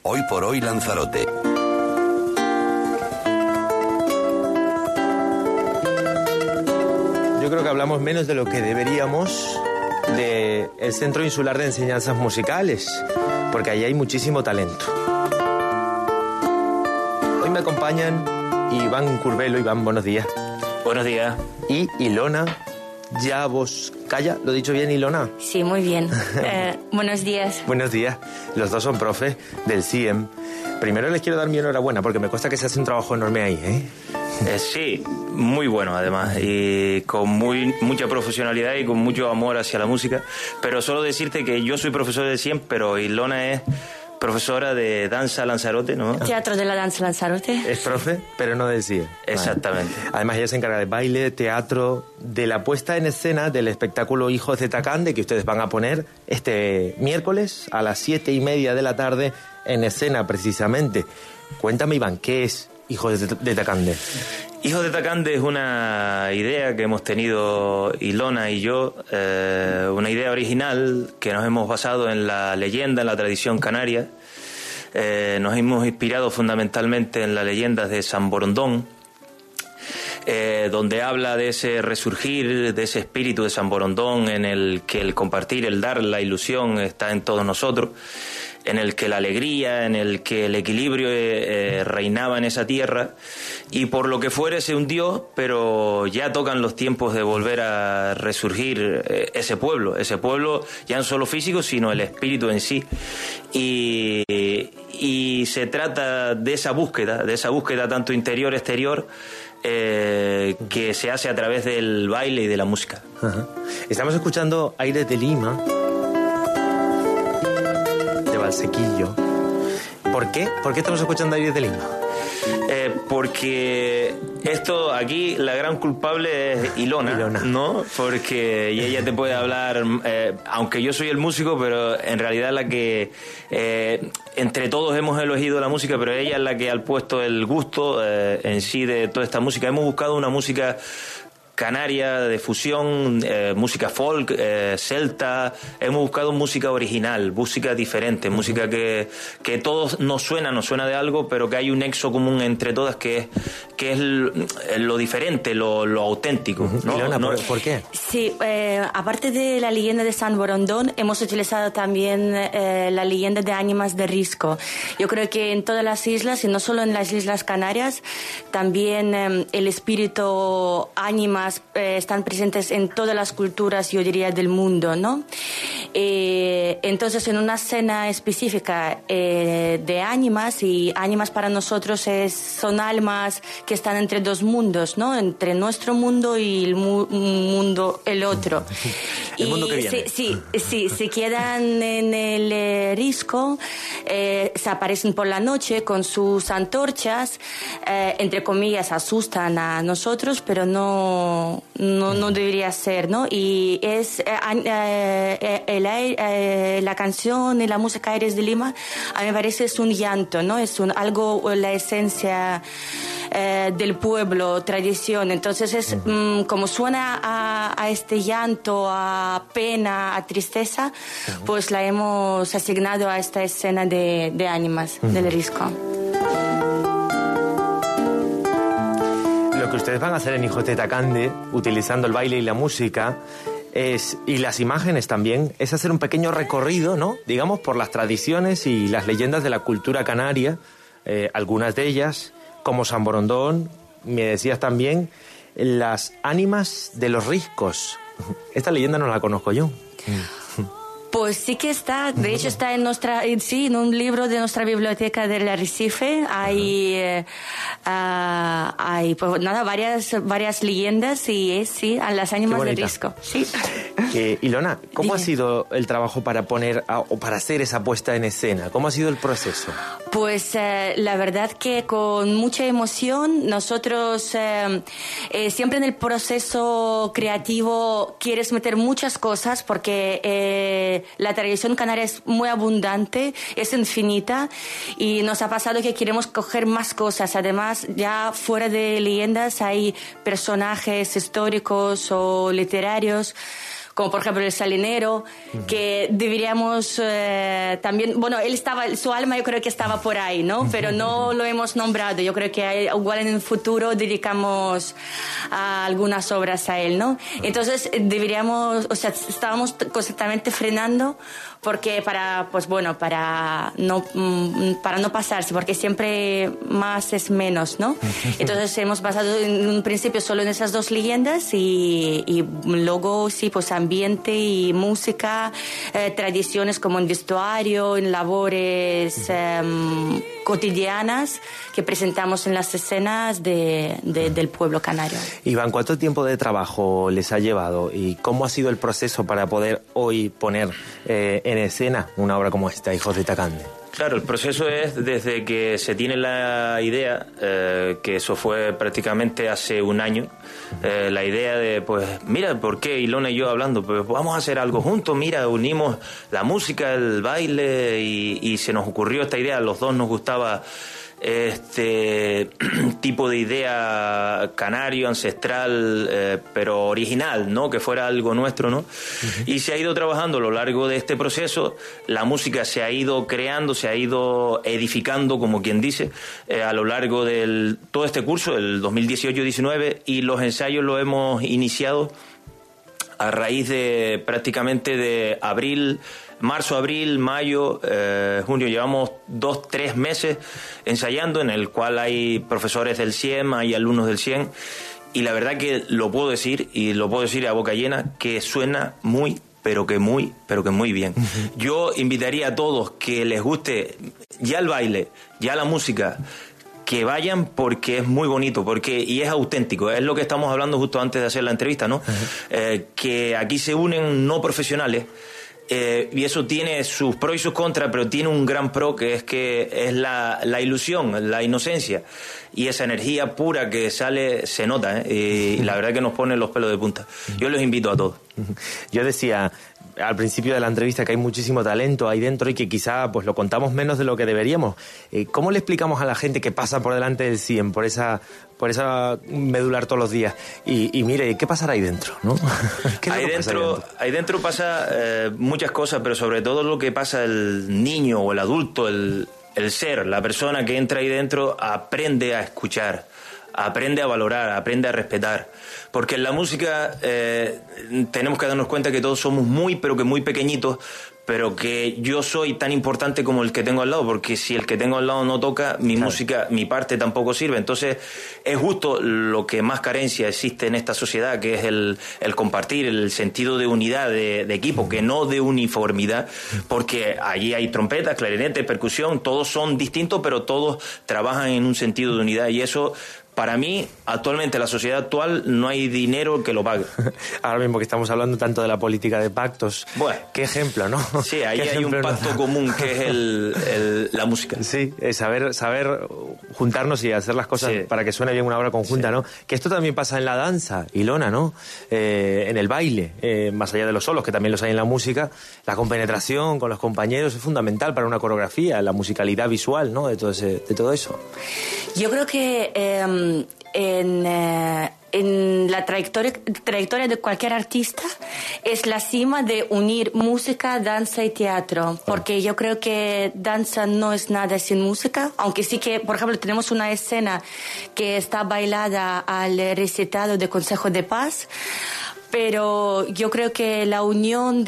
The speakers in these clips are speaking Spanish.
Hoy por hoy Lanzarote. Yo creo que hablamos menos de lo que deberíamos del Centro Insular de Enseñanzas Musicales, porque allí hay muchísimo talento. Hoy me acompañan Iván Curbelo. Iván, buenos días. Buenos días. Y Ilona Llavoskaya. ¿Lo he dicho bien, Ilona? Sí, muy bien. Buenos días. Buenos días. Los dos son profes del CIEM. Primero les quiero dar mi enhorabuena porque me consta que se hace un trabajo enorme ahí, ¿eh? Sí, muy bueno además, y con mucha profesionalidad y con mucho amor hacia la música. Pero solo decirte que yo soy profesor de CIEM, pero Ilona es profesora de danza Lanzarote, ¿no? Teatro de la Danza Lanzarote. Es profe, pero no del CIEM. Exactamente. Vale. Además ella se encarga de baile, teatro, de la puesta en escena del espectáculo Hijos de Tacande, que ustedes van a poner este miércoles a las 7:30 de la tarde en escena precisamente. Cuéntame, Iván, ¿qué es Hijos de Tacande? Hijos de Tacande es una idea que hemos tenido Ilona y yo, una idea original que nos hemos basado en la leyenda, en la tradición canaria. Nos hemos inspirado fundamentalmente en las leyendas de San Borondón, donde habla de ese resurgir, de ese espíritu de San Borondón, en el que el compartir, el dar, la ilusión está en todos nosotros, en el que la alegría, en el que el equilibrio reinaba en esa tierra, y por lo que fuere se hundió, pero ya tocan los tiempos de volver a resurgir ese pueblo ya no solo físico, sino el espíritu en sí, y se trata de esa búsqueda tanto interior-exterior, que se hace a través del baile y de la música. Ajá. Estamos escuchando Aires de Lima, de Valsequillo. ¿Por qué? ¿Por qué estamos escuchando Aires de Lima? Porque esto aquí, la gran culpable es Ilona, ¿no? Porque y ella te puede hablar, aunque yo soy el músico, pero en realidad la que entre todos hemos elegido la música, pero ella es la que ha puesto el gusto en sí de toda esta música. Hemos buscado una música canaria de fusión, música folk, celta. Hemos buscado música original, música diferente, música que todos nos suena de algo, pero que hay un nexo común entre todas que es lo diferente, lo auténtico, ¿no? Ilona, ¿por qué? Sí, aparte de la leyenda de San Borondón, hemos utilizado también la leyenda de Ánimas de Risco. Yo creo que en todas las islas, y no solo en las Islas Canarias, también el espíritu ánimas están presentes en todas las culturas, yo diría, del mundo, ¿no? Entonces, en una escena específica de ánimas, y ánimas para nosotros son almas que están entre dos mundos, ¿no? Entre nuestro mundo y el mundo, el otro. El mundo que viene. Sí, se quedan en el risco, se aparecen por la noche con sus antorchas, entre comillas, asustan a nosotros, pero no debería ser, ¿no? Y es la canción y la música Aires de Lima, a mí me parece es un llanto, ¿no? Es algo, la esencia del pueblo, tradición. Entonces es como suena a este llanto, a pena, a tristeza, pues la hemos asignado a esta escena de ánimas del risco. Lo que ustedes van a hacer en Hijos de Tacande, utilizando el baile y la música, y las imágenes también, es hacer un pequeño recorrido, ¿no? Digamos, por las tradiciones y las leyendas de la cultura canaria, algunas de ellas, como San Borondón, me decías también, las ánimas de los riscos. Esta leyenda no la conozco yo. Pues sí que está, de hecho está en en un libro de nuestra biblioteca del Arrecife. Hay pues nada, varias leyendas, y sí, a las ánimas de Risco. Sí. Ilona, ¿cómo ha sido el trabajo para para hacer esa puesta en escena? ¿Cómo ha sido el proceso? Pues la verdad que con mucha emoción. Nosotros siempre en el proceso creativo quieres meter muchas cosas, porque la tradición canaria es muy abundante, es infinita, y nos ha pasado que queremos coger más cosas. Además, ya fuera de leyendas hay personajes históricos o literarios como por ejemplo El Salinero, que deberíamos también, bueno, él estaba, su alma yo creo que estaba por ahí, ¿no? Pero no lo hemos nombrado. Yo creo que igual en el futuro dedicamos a algunas obras a él, ¿no? Entonces deberíamos, o sea, estábamos constantemente frenando porque para no pasarse, porque siempre más es menos, ¿no? Entonces hemos basado en un principio solo en esas dos leyendas y luego sí, pues ambiente y música, tradiciones como en vestuario, en labores cotidianas que presentamos en las escenas del pueblo canario. Iván, ¿cuánto tiempo de trabajo les ha llevado y cómo ha sido el proceso para poder hoy poner en escena una obra como esta, Hijos de Tacande? Claro, el proceso es desde que se tiene la idea, que eso fue prácticamente hace un año, la idea de, pues, mira, ¿por qué Ilona y yo hablando? Pues vamos a hacer algo juntos, mira, unimos la música, el baile y se nos ocurrió esta idea, a los dos nos gustaba este tipo de idea canario, ancestral, pero original, ¿no? Que fuera algo nuestro, ¿no? Y se ha ido trabajando a lo largo de este proceso, la música se ha ido creando, se ha ido edificando, como quien dice, a lo largo de todo este curso, el 2018-19, y los ensayos los hemos iniciado a raíz de prácticamente de marzo, abril, mayo, junio. Llevamos 2-3 meses ensayando, en el cual hay profesores del CIEM, hay alumnos del CIEM, y la verdad que lo puedo decir, y lo puedo decir a boca llena, que suena muy, pero que muy bien. Yo invitaría a todos que les guste ya el baile, ya la música, que vayan, porque es muy bonito, y es auténtico, es lo que estamos hablando justo antes de hacer la entrevista, ¿no? Que aquí se unen no profesionales, y eso tiene sus pros y sus contras, pero tiene un gran pro, que es la ilusión, la inocencia, y esa energía pura que sale se nota, y la verdad que nos pone los pelos de punta. Yo los invito a todos. Yo decía al principio de la entrevista que hay muchísimo talento ahí dentro y que quizá pues lo contamos menos de lo que deberíamos. ¿Cómo le explicamos a la gente que pasa por delante del CIEM, por esa medular todos los días? Y mire, ¿qué pasará ahí dentro, ¿no? Ahí dentro pasa muchas cosas, pero sobre todo lo que pasa el niño o el adulto, el ser, la persona que entra ahí dentro, aprende a escuchar, aprende a valorar, aprende a respetar. Porque en la música tenemos que darnos cuenta que todos somos muy, pero que muy pequeñitos, pero que yo soy tan importante como el que tengo al lado, porque si el que tengo al lado no toca, mi música, mi parte tampoco sirve. Entonces es justo lo que más carencia existe en esta sociedad, que es el compartir, el sentido de unidad, de equipo, que no de uniformidad, porque allí hay trompetas, clarinetes, percusión, todos son distintos, pero todos trabajan en un sentido de unidad, y eso... Para mí, actualmente, en la sociedad actual, no hay dinero que lo pague. Ahora mismo que estamos hablando tanto de la política de pactos, bueno, qué ejemplo, ¿no? Sí, ahí hay un pacto común, que es la música. Sí, saber juntarnos y hacer las cosas para que suene bien una obra conjunta, ¿no? Que esto también pasa en la danza, Ilona, ¿no? En el baile, más allá de los solos, que también los hay en la música, la compenetración con los compañeros es fundamental para una coreografía, la musicalidad visual, ¿no? De todo eso. Yo creo que en la trayectoria de cualquier artista es la cima de unir música, danza y teatro, porque yo creo que danza no es nada sin música, aunque sí que, por ejemplo, tenemos una escena que está bailada al recitado de Consejo de Paz, pero yo creo que la unión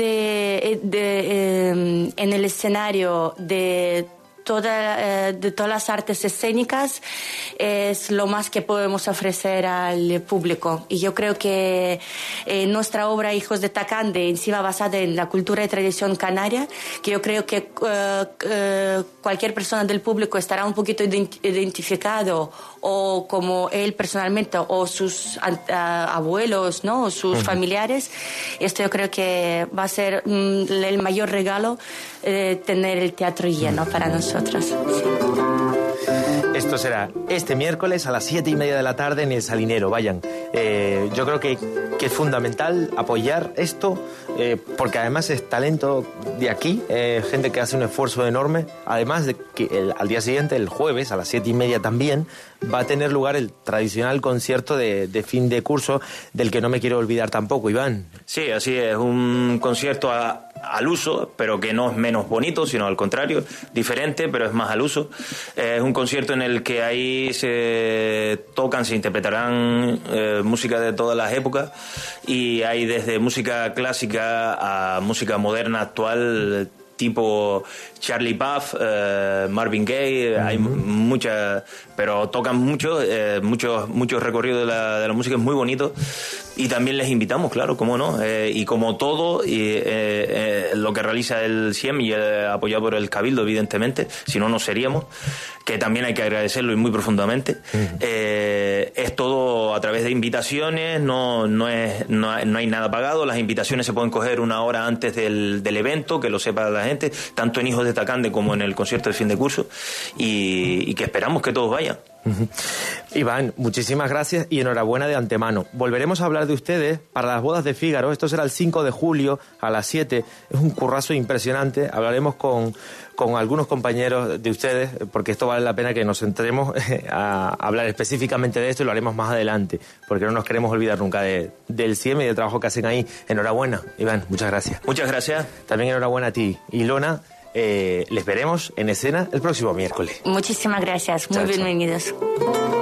en el escenario de todas las artes escénicas es lo más que podemos ofrecer al público, y yo creo que nuestra obra Hijos de Tacande, encima basada en la cultura y tradición canaria, que yo creo que cualquier persona del público estará un poquito identificado, o como él personalmente, o sus abuelos, ¿no? O sus familiares. Esto yo creo que va a ser el mayor regalo, tener el teatro lleno para nosotros. Sí. Esto será este miércoles a las 7:30 de la tarde en el Salinero. Vayan. Yo creo que es fundamental apoyar esto, porque además es talento de aquí, gente que hace un esfuerzo enorme. Además de que al día siguiente, el jueves, a las 7:30 también, va a tener lugar el tradicional concierto de fin de curso, del que no me quiero olvidar tampoco, Iván. Sí, así es, un concierto al uso, pero que no es menos bonito, sino al contrario, diferente, pero es más al uso. Es un concierto en el que ahí se interpretarán música de todas las épocas, y hay desde música clásica a música moderna actual, tipo Charlie Puth, Marvin Gaye, hay muchas, pero tocan muchos recorridos de la música, es muy bonito, y también les invitamos, claro, cómo no, y como todo, lo que realiza el SIEM y apoyado por el Cabildo, evidentemente, si no, no seríamos, que también hay que agradecerlo y muy profundamente. Es todo a través de invitaciones, no hay nada pagado. Las invitaciones se pueden coger una hora antes del evento, que lo sepa la gente, tanto en Hijos de Tacande como en el concierto de fin de curso, y que esperamos que todos vayan. Iván, muchísimas gracias y enhorabuena de antemano. Volveremos a hablar de ustedes para las bodas de Fígaro. Esto será el 5 de julio a las 7. Es un currazo impresionante. Hablaremos con algunos compañeros de ustedes, porque esto vale la pena que nos centremos a hablar específicamente de esto, y lo haremos más adelante, porque no nos queremos olvidar nunca del CIEM y del trabajo que hacen ahí. Enhorabuena, Iván, muchas gracias. Muchas gracias. También enhorabuena a ti, Ilona. Les veremos en escena el próximo miércoles. Muchísimas gracias, muy bienvenidos.